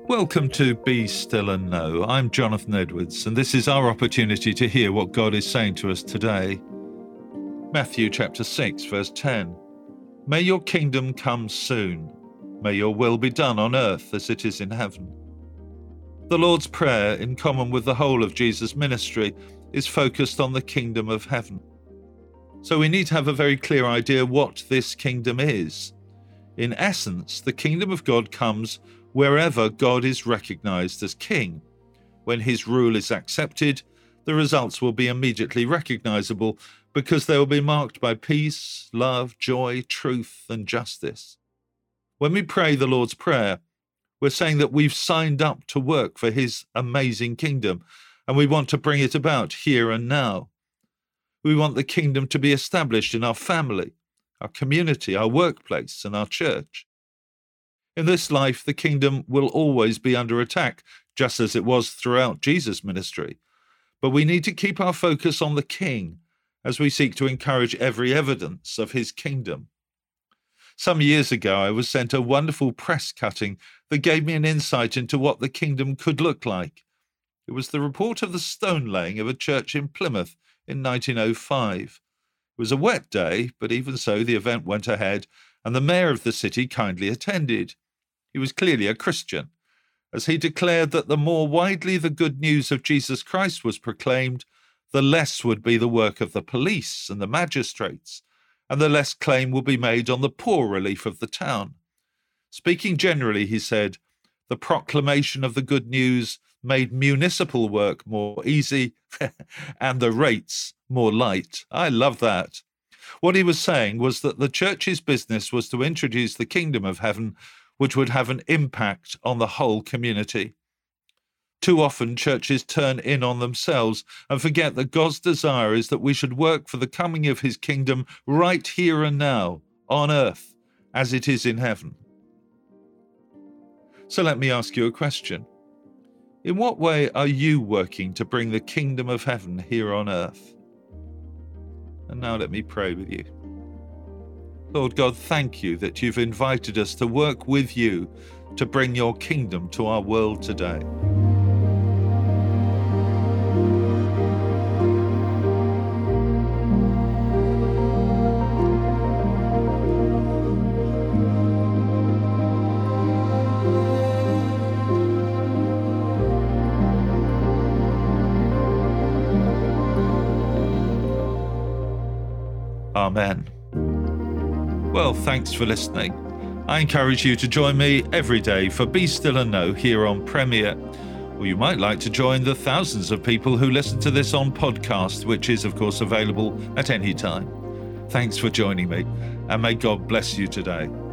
Welcome to Be Still and Know. I'm Jonathan Edwards, and this is our opportunity to hear what God is saying to us today. Matthew chapter 6, verse 10. May your kingdom come soon. May your will be done on earth as it is in heaven. The Lord's Prayer, in common with the whole of Jesus' ministry, is focused on the kingdom of heaven. So we need to have a very clear idea what this kingdom is. In essence, the kingdom of God comes wherever God is recognized as king. When his rule is accepted, the results will be immediately recognizable because they will be marked by peace, love, joy, truth, and justice. When we pray the Lord's Prayer, we're saying that we've signed up to work for his amazing kingdom, and we want to bring it about here and now. We want the kingdom to be established in our family, our community, our workplace, and our church. In this life, the kingdom will always be under attack, just as it was throughout Jesus' ministry. But we need to keep our focus on the King as we seek to encourage every evidence of his kingdom. Some years ago, I was sent a wonderful press cutting that gave me an insight into what the kingdom could look like. It was the report of the stone laying of a church in Plymouth in 1905. It was a wet day, but even so, the event went ahead, and the mayor of the city kindly attended. He was clearly a Christian, as he declared that the more widely the good news of Jesus Christ was proclaimed, the less would be the work of the police and the magistrates, and the less claim would be made on the poor relief of the town. Speaking generally, he said, the proclamation of the good news made municipal work more easy and the rates more light. I love that. What he was saying was that the church's business was to introduce the kingdom of heaven, which would have an impact on the whole community. Too often, churches turn in on themselves and forget that God's desire is that we should work for the coming of his kingdom right here and now, on earth, as it is in heaven. So let me ask you a question. In what way are you working to bring the kingdom of heaven here on earth? And now let me pray with you. Lord God, thank you that you've invited us to work with you to bring your kingdom to our world today. Amen. Well, thanks for listening. I encourage you to join me every day for Be Still and Know here on Premier. Or you might like to join the thousands of people who listen to this on podcast, which is, of course, available at any time. Thanks for joining me, and may God bless you today.